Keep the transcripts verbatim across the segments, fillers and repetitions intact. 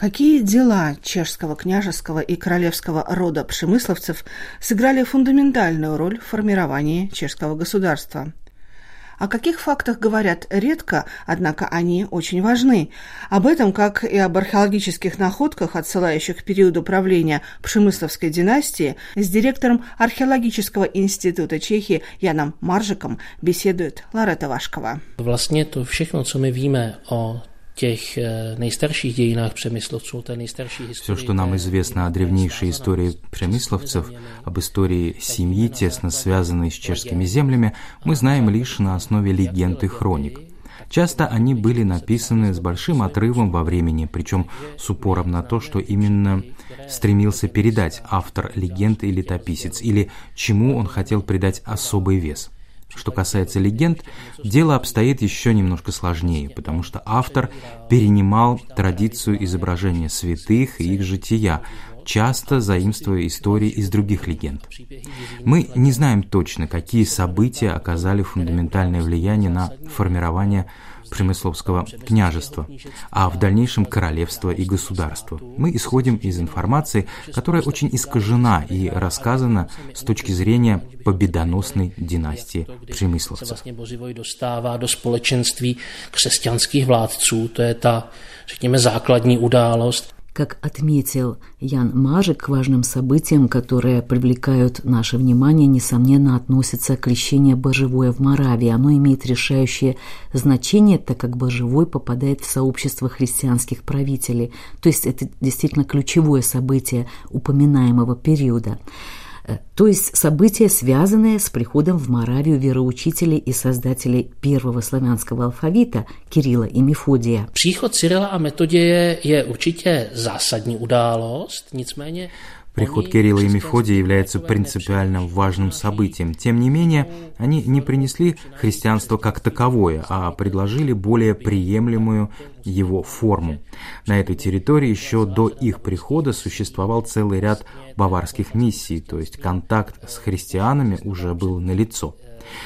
Какие дела чешского княжеского и королевского рода премысловцев сыграли фундаментальную роль в формировании чешского государства? О каких фактах говорят редко, однако они очень важны. Об этом, как и об археологических находках, отсылающих к периоду правления Премысловской династии, с директором археологического института Чехии Яном Maržekom беседует Ларета Вашкова. Vlastně to všechno, co my víme o těch nejstarších dějinách Přemyslovců, té nejstarší historii. Все, что нам известно о древнейшей истории премысловцев, об истории семьи, тесно связанной с чешскими землями, мы знаем лишь на основе легенд и хроник. Часто они были написаны с большим отрывом во времени, причем с упором на то, что именно стремился передать автор легенд и летописец, или чему он хотел придать особый вес. Что касается легенд, дело обстоит еще немножко сложнее, потому что автор перенимал традицию изображения святых и их жития, часто заимствуя истории из других легенд. Мы не знаем точно, какие события оказали фундаментальное влияние на формирование Премысловского княжества, а в дальнейшем королевства и государства. Мы исходим из информации, которая очень искажена и рассказана с точки зрения победоносной династии Премысловцев. Dostává do společenství křesťanských vládců, to je ta, řekněme, základní událost. Как отметил Ян Maržek, к важным событиям, которые привлекают наше внимание, несомненно, относится крещение Божевое в Моравии. Оно имеет решающее значение, так как Божевой попадает в сообщество христианских правителей. То есть это действительно ключевое событие упоминаемого периода. То есть события, связанные с приходом в Моравию вероучителей и создателей первого славянского алфавита Кирилла и Мефодия. Příchod Cyrila a Metoděje je určitě zásadní událost, nicméně Приход Кирилла и Мефодия является принципиально важным событием. Тем не менее, они не принесли христианство как таковое, а предложили более приемлемую его форму. На этой территории еще до их прихода существовал целый ряд баварских миссий, то есть контакт с христианами уже был налицо.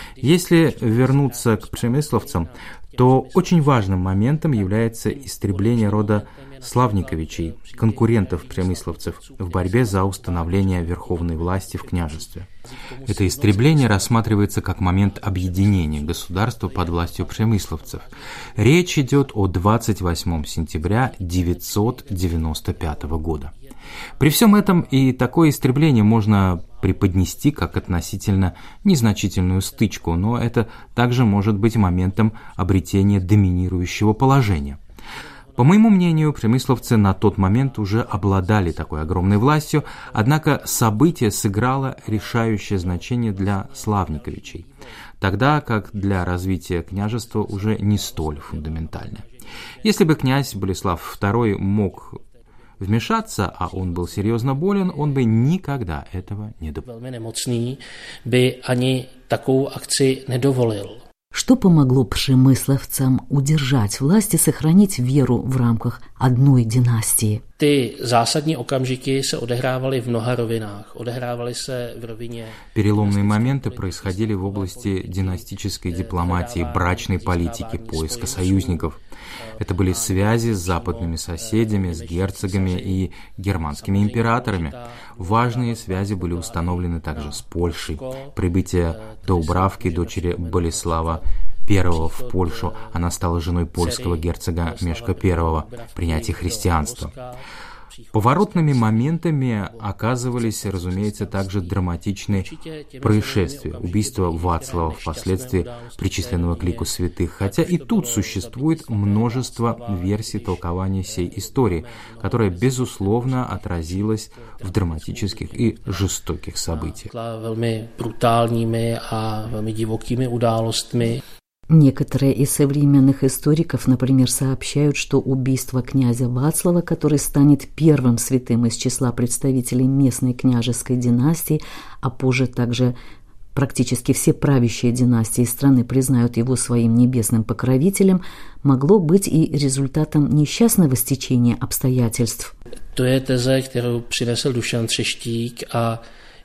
Если вернуться к премысловцам, то очень важным моментом является истребление рода Славниковичей, конкурентов премысловцев, в борьбе за установление верховной власти в княжестве. Это истребление рассматривается как момент объединения государства под властью премысловцев. Речь идет о двадцать восьмого сентября девятьсот девяносто пятого года. При всем этом и такое истребление можно преподнести как относительно незначительную стычку, но это также может быть моментом обретения доминирующего положения. По моему мнению, премысловцы на тот момент уже обладали такой огромной властью, однако событие сыграло решающее значение для Славниковичей, тогда как для развития княжества уже не столь фундаментальное. Если бы князь Болеслав второй мог вмешаться, а он был серьезно болен, он бы никогда этого не допустил. Velmi nemocný by ani takovou akci nedovolil. Что помогло премысловцам удержать власть и сохранить веру в рамках одной династии? Ty zásadní okamžiky se odehrávaly v mnoha rovinách. Odehrávaly se v rovině. Переломные моменты происходили в области династической дипломатии, брачной политики, поиска союзников. Это были связи с западными соседями, с герцогами и германскими императорами. Важные связи были установлены также с Польшей. Прибытие Доубравки, дочери Болеслава Первого в Польшу, она стала женой польского герцога Мешка Первого, принятие христианства. Поворотными моментами оказывались, разумеется, также драматичные происшествия, убийство Вацлава, впоследствии причисленного к лику святых, хотя и тут существует множество версий толкования сей истории, которая, безусловно, отразилась в драматических и жестоких событиях. Velmi brutálními a velmi divokými událostmi. Некоторые из современных историков, например, сообщают, что убийство князя Вацлава, который станет первым святым из числа представителей местной княжеской династии, а позже также практически все правящие династии страны признают его своим небесным покровителем, могло быть и результатом несчастного стечения обстоятельств. To je teze, kterou přinesl Dušan Třeštík a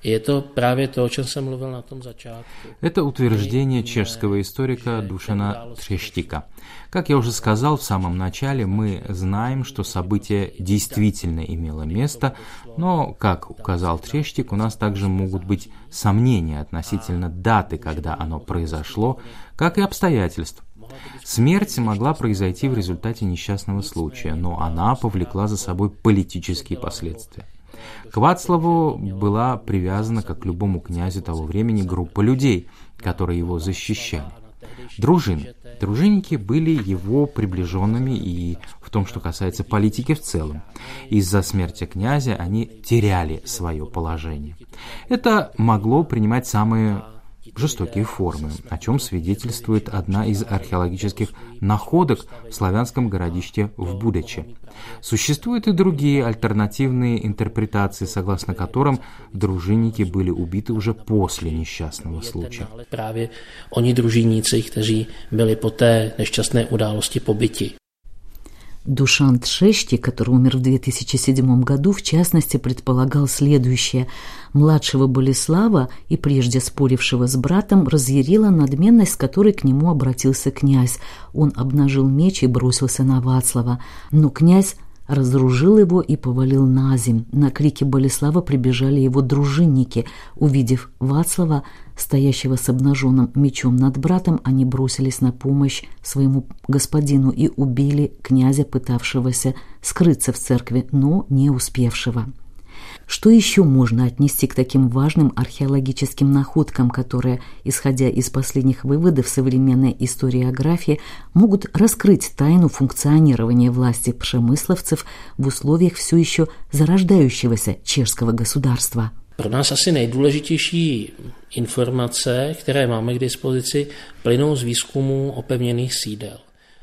Это утверждение чешского историка Душана Трештика. Как я уже сказал в самом начале, мы знаем, что событие действительно имело место, но, как указал Трештик, у нас также могут быть сомнения относительно даты, когда оно произошло, как и обстоятельств. Смерть могла произойти в результате несчастного случая, но она повлекла за собой политические последствия. К Вацлаву была привязана, как к любому князю того времени, группа людей, которые его защищали. Дружины. Дружинники были его приближенными и в том, что касается политики в целом. Из-за смерти князя они теряли свое положение. Это могло принимать самые жестокие формы, о чем свидетельствует одна из археологических находок в славянском городище в Будече. Существуют и другие альтернативные интерпретации, согласно которым дружинники были убиты уже после несчастного случая. Právě oni družiníci, kteří byli po té nešťastné události pobiti. Душан Трештик, который умер в две тысячи седьмом году, в частности, предполагал следующее. Младшего Болеслава, и прежде спорившего с братом, разъярила надменность, с которой к нему обратился князь. Он обнажил меч и бросился на Вацлава. Но князь разоружил его и повалил наземь. На крики Болеслава прибежали его дружинники. Увидев Вацлава, стоящего с обнаженным мечом над братом, они бросились на помощь своему господину и убили князя, пытавшегося скрыться в церкви, но не успевшего. Что еще можно отнести к таким важным археологическим находкам, которые, исходя из последних выводов современной историографии, могут раскрыть тайну функционирования власти пшемысловцев в условиях все еще зарождающегося чешского государства? Pro nás asi nejdůležitější informace, které máme k dispozici, plynou z výzkumu opevněných sídel.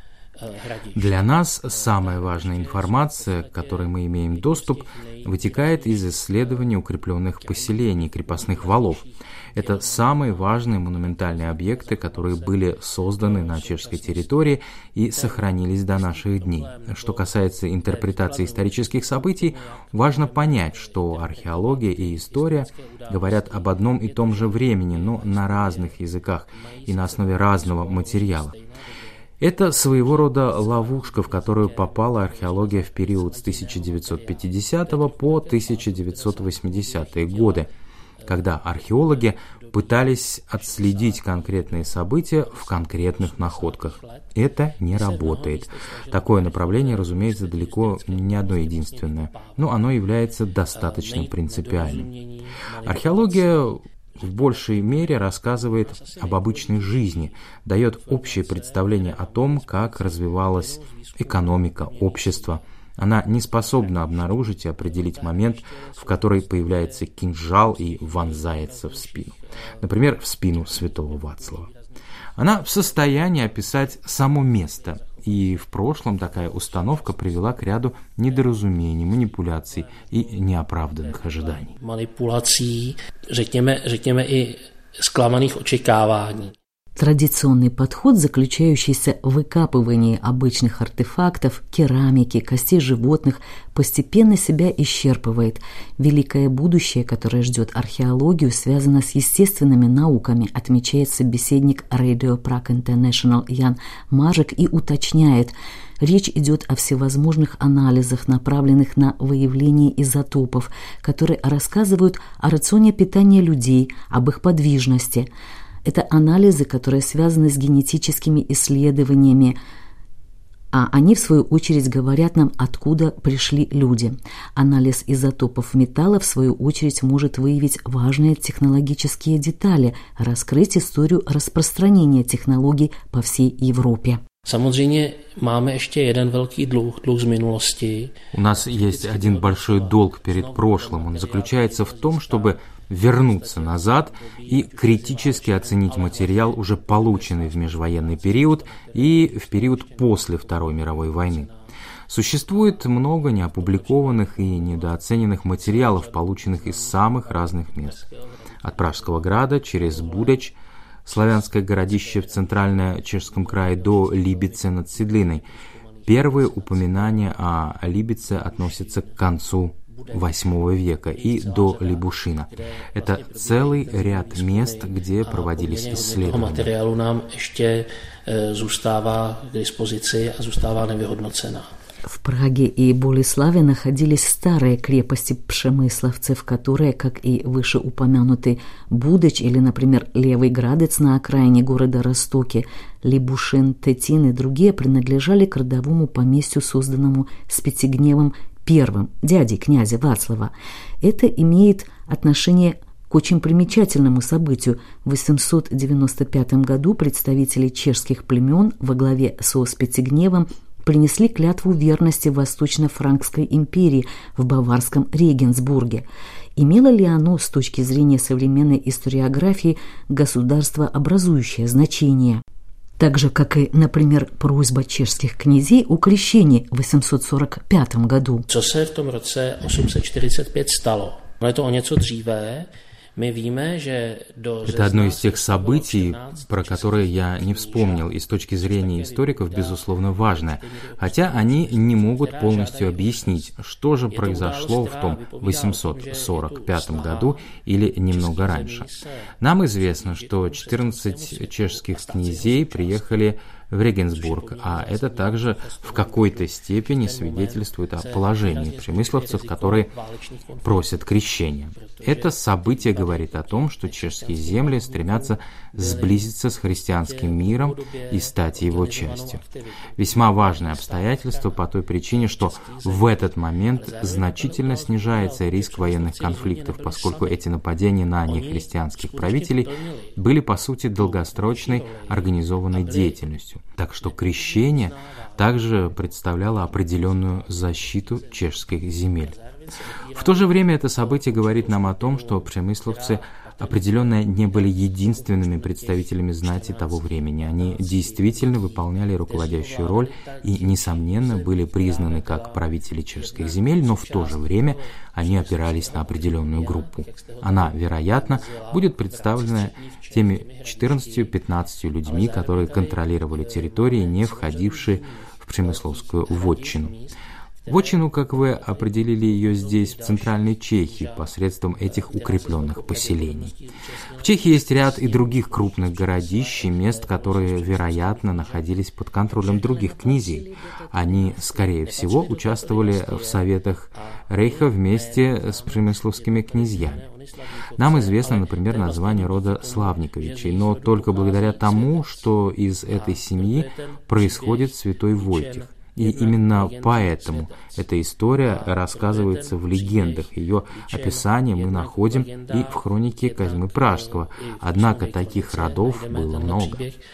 Для нас самая важная информация, к которой мы имеем доступ, вытекает из исследования укрепленных поселений, крепостных валов. Это самые важные монументальные объекты, которые были созданы на чешской территории и сохранились до наших дней. Что касается интерпретации исторических событий, важно понять, что археология и история говорят об одном и том же времени, но на разных языках и на основе разного материала. Это своего рода ловушка, в которую попала археология в период с тысяча девятьсот пятидесятого по тысяча девятьсот восьмидесятые годы, когда археологи пытались отследить конкретные события в конкретных находках. Это не работает. Такое направление, разумеется, далеко не одно единственное, но оно является достаточно принципиальным. Археология в большей мере рассказывает об обычной жизни, дает общее представление о том, как развивалась экономика, общество. Она не способна обнаружить и определить момент, в который появляется кинжал и вонзается в спину. Например, в спину святого Вацлава. Она в состоянии описать само место, и в прошлом такая установка привела к ряду недоразумений, манипуляций и неоправданных ожиданий. Манипуляций, řekněme, řekněme и склamaných očekávání. Традиционный подход, заключающийся в выкапывании обычных артефактов, керамики, костей животных, постепенно себя исчерпывает. Великое будущее, которое ждет археологию, связано с естественными науками, отмечает собеседник Radio Prague International Ян Мажик и уточняет: речь идет о всевозможных анализах, направленных на выявление изотопов, которые рассказывают о рационе питания людей, об их подвижности. Это анализы, которые связаны с генетическими исследованиями, а они, в свою очередь, говорят нам, откуда пришли люди. Анализ изотопов металла, в свою очередь, может выявить важные технологические детали, раскрыть историю распространения технологий по всей Европе. Samozřejmě máme ještě jeden velký dluh, dluh z minulosti. У нас есть один большой долг перед прошлым. Он заключается в том, чтобы вернуться назад и критически оценить материал, уже полученный в межвоенный период и в период после Второй мировой войны. Существует много неопубликованных и недооцененных материалов, полученных из самых разных мест. От Пражского града через Будеч, славянское городище в центрально-чешском крае, до Либицы над Седлиной. Первые упоминания о Либице относятся к концу восьмого века и до Либушина. Это целый ряд мест, где проводились исследования. Материалу нам еще зůstává к диспозиции, а зůstává nevyhodnocená. В Праге и Болеславе находились старые крепости пшемысловцев, которые, как и вышеупомянутый Будыч или, например, Левый Градец на окраине города Ростоки, Либушин, Тетин и другие, принадлежали к родовому поместью, созданному Специгневом I, дядей князя Вацлава. Это имеет отношение к очень примечательному событию. В восемьсот девяносто пятом году представители чешских племен во главе со Специгневом принесли клятву верности Восточно-Франкской империи в Баварском Регенсбурге. Имело ли оно с точки зрения современной историографии государствообразующее значение? Так же, как и, например, просьба чешских князей о крещении в восемьсот сорок пятом году. Co se v tom roce osm set čtyřicet pět stalo? Ale to o něco dříve. Это одно из тех событий, про которые я не вспомнил, и с точки зрения историков, безусловно, важное, хотя они не могут полностью объяснить, что же произошло в том восемьсот сорок пятом году или немного раньше. Нам известно, что четырнадцать чешских князей приехали в Регенсбург, а это также в какой-то степени свидетельствует о положении премысловцев, которые просят крещения. Это событие говорит о том, что чешские земли стремятся сблизиться с христианским миром и стать его частью. Весьма важное обстоятельство по той причине, что в этот момент значительно снижается риск военных конфликтов, поскольку эти нападения на нехристианских правителей были, по сути, долгосрочной организованной деятельностью. Так что крещение также представляло определенную защиту чешских земель. В то же время это событие говорит нам о том, что премысловцы определенно не были единственными представителями знати того времени. Они действительно выполняли руководящую роль и, несомненно, были признаны как правители чешских земель, но в то же время они опирались на определенную группу. Она, вероятно, будет представлена теми четырнадцатью-пятнадцатью людьми, которые контролировали территории, не входившие в премысловскую вотчину. Вотчину, как вы определили ее здесь, в Центральной Чехии, посредством этих укрепленных поселений. В Чехии есть ряд и других крупных городищ и мест, которые, вероятно, находились под контролем других князей. Они, скорее всего, участвовали в советах Рейха вместе с премысловскими князьями. Нам известно, например, название рода Славниковичей, но только благодаря тому, что из этой семьи происходит святой Войтих. И именно поэтому эта история рассказывается в легендах. Ее описание мы находим и в хронике Козьмы Пражского. Однако таких родов было много.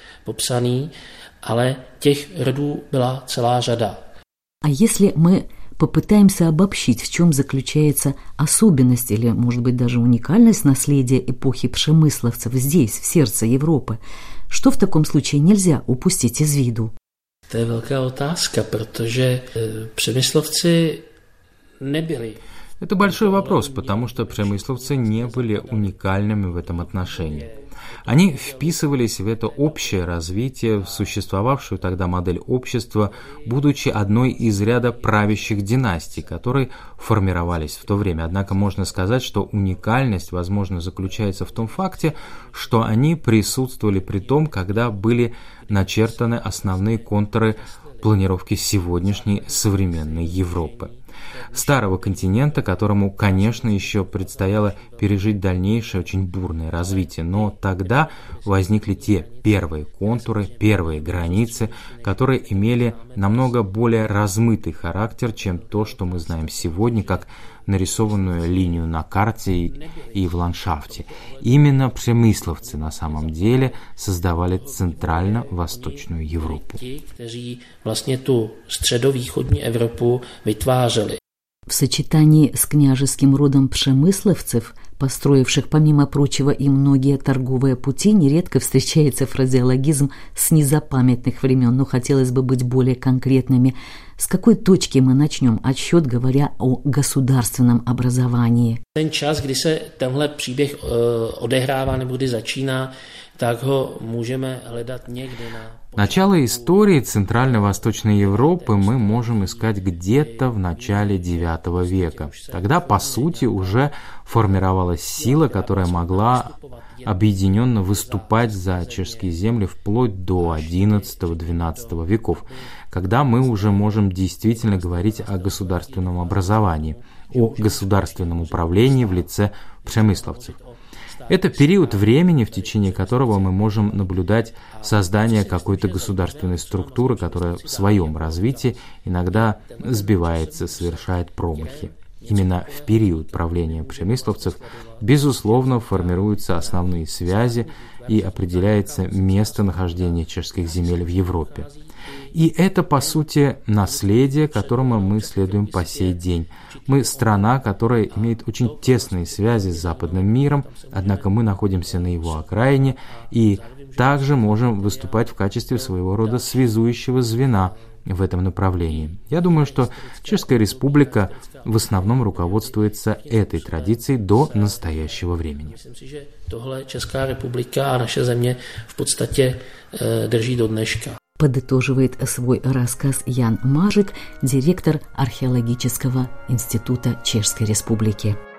Ale těch rodů byla celá řada. А если мы попытаемся обобщить, в чем заключается особенность или, может быть, даже уникальность наследия эпохи пшемысловцев здесь, в сердце Европы, что в таком случае нельзя упустить из виду? To je velká otázka, protože přemyslovci nebyli. Это большой вопрос, потому что премысловцы не были уникальными в этом отношении. Они вписывались в это общее развитие, в существовавшую тогда модель общества, будучи одной из ряда правящих династий, которые формировались в то время. Однако можно сказать, что уникальность, возможно, заключается в том факте, что они присутствовали при том, когда были начертаны основные контуры планировки сегодняшней современной Европы. Старого континента, которому, конечно, еще предстояло пережить дальнейшее очень бурное развитие, но тогда возникли те первые контуры, первые границы, которые имели намного более размытый характер, чем то, что мы знаем сегодня, как нарисованную линию на карте и в ландшафте. Именно премысловцы на самом деле создавали центрально-восточную Европу. Vlastně tu středovýchodní Evropu vytvářeli. В сочетании с княжеским родом пшемысловцев, построивших, помимо прочего, и многие торговые пути, нередко встречается фразеологизм с незапамятных времен, но хотелось бы быть более конкретными. С какой точки мы начнем отсчет, говоря о государственном образовании? Ten čas, kdy se tenhle příběh odehrává nebo kdy začíná, tak ho můžeme hledat někde na... Начало истории Центрально-Восточной Европы мы можем искать где-то в начале девятого века. Тогда, по сути, уже формировалась сила, которая могла объединенно выступать за чешские земли вплоть до одиннадцатого-двенадцатого веков, когда мы уже можем действительно говорить о государственном образовании, о государственном управлении в лице премысловцев. Это период времени, в течение которого мы можем наблюдать создание какой-то государственной структуры, которая в своем развитии иногда сбивается, совершает промахи. Именно в период правления премысловцев, безусловно, формируются основные связи и определяется местонахождение чешских земель в Европе. И это, по сути, наследие, которому мы следуем по сей день. Мы страна, которая имеет очень тесные связи с западным миром, однако мы находимся на его окраине и также можем выступать в качестве своего рода связующего звена в этом направлении. Я думаю, что Чешская Республика в основном руководствуется этой традицией до настоящего времени. Myslím si, že tohle Česká republika a naše země v podstatě drží do dneška. Подытоживает свой рассказ Ян Мажик, директор археологического института Чешской Республики.